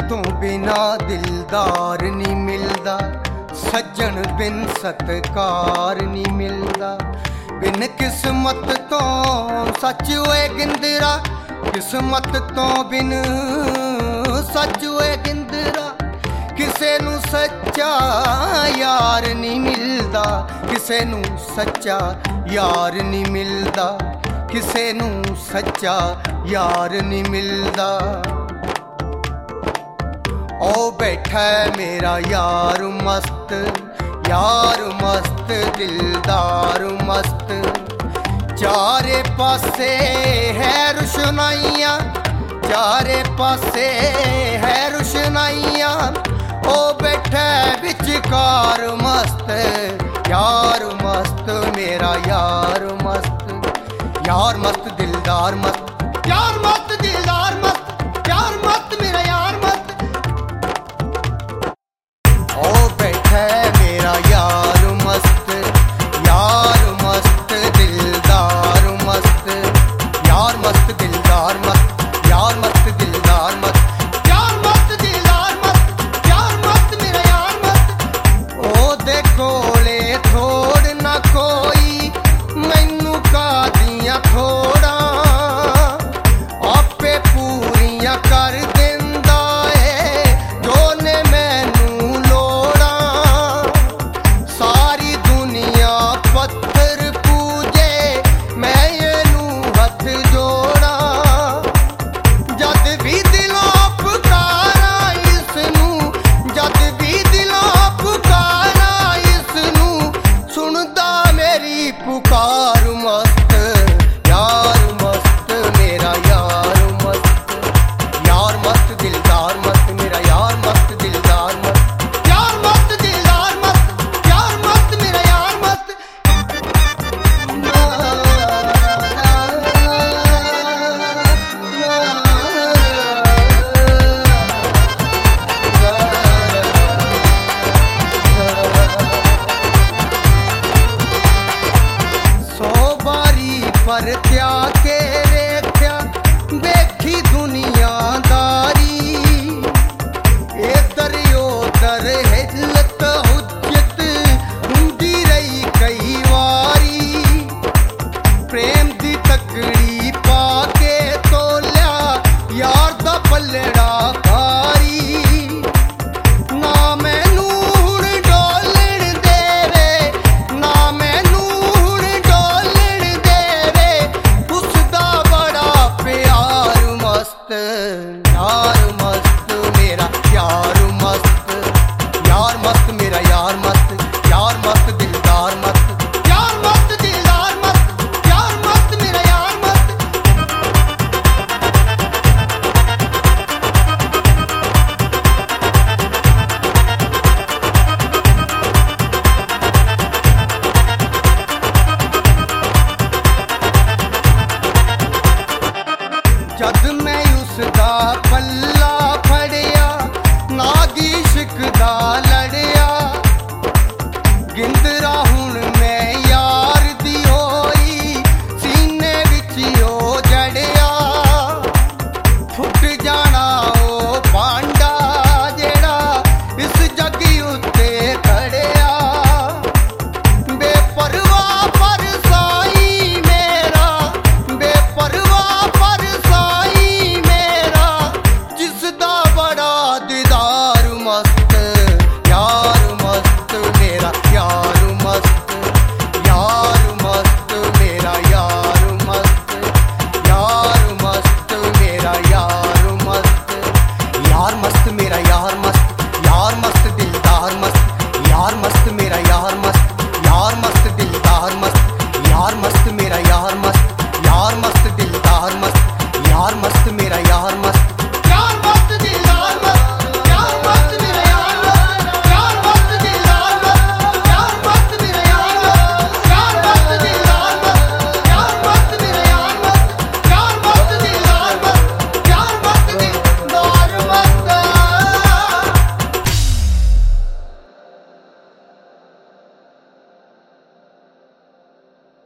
तो बिना दिलदार नहीं मिलदा, सज्जन बिन सत्कार नहीं मिलदा। बिन किस्मत तो सच होए गिंदरा, किस्मत तो बिन सच होए गिंदरा। किसे नू सच्चा यार नहीं मिलदा, किसे नू सच्चा यार नहीं मिलदा, किसे नू सच्चा यार नहीं मिलदा। ओ बैठा है मेरा यार मस्त, यार मस्त दिलदार मस्त। चारे पासे है रुशनाइयां, चारे पासे है रुशनाइयां। ओ बैठा है विचकार मस्त, यार मस्त मेरा यार मस्त। यार मस्त दिलदार मस्त, यार मस्त दिलदार मस्त, यार मस्त मेरा यार मस्त। ओ बैठा है मेरा यार मस्त, यार मस्त दिलदार मस्त। यार मस्त दिलदार मस्त, यार मस्त दिलदार मस्त, यार मस्त दिलदार मस्त, यार मस्त मेरा यार मस्त। ओ दे कोले थोड़ ना कोई, मैनू कादियां थोड़ा आपे पूरियां कर देंदा है, जो ने मैनू लोड़ा। सारी दुनिया पत्थर पूजे, मैं एनू हथ जोड़ा। जद भी दिलों पुकारा इसनू, जद भी दिलों पुकारा इसनू, सुनदा मेरी पुकार मस्त, यार मस्त मेरा यार मस्त। यार मस्त दिलदार मस्त मेरा यार मस्त दिलदार मस्त, यार मस्त दिलदार मस्त, यार मस्त मेरा यार मस्त। सौ बारी परत्या के रेख्या, देखी दुनियादारी। इधर उधर हिजलत हुज्जत हुंदी रही कई वारी। प्रेम दी तकड़ी पाके तोलिया, यार दा पलड़ा भारी। ना मैनू हुण डोलण देवे, ना मैनू हुण डोलण देवे, उसदा बड़ा प्यार मस्त। यार मस्त मेरा यार मस्त, यार मस्त मेरा यार मस्त, यार मस्त दिलदार मस्त, यार मस्त दिलदार मस्त, यार मस्त मेरा यार मस्त। जद मैं उसदा पल्ला फड़िया, नाग इश्क दा लड़िया। गिंदरा हुण मैं यार दी होई, सीने विच ओ जड़िया। फुट जाना ओ पांडा जेड़ा इस जग उत्ते खड़िया। बेपरवाह पर साई मेरा, बेपरवाह पर साई मेरा, जिसदा बड़ा दीदार मस्त। यार मस्त मेरा यार मस्त, यार मस्त मेरा यार मस्त, यार मस्त मेरा यार मस्त। यार मस्त मेरा यार मस्त, यार मस्त दिलदार मस्त, यार मस्त मेरा यार मस्त, यार मस्त दिलदार मस्त। यार मस्त मेरा यार मस्त, यार मस्त दिलदार मस्त, यार मस्त मेरा यार मस्त।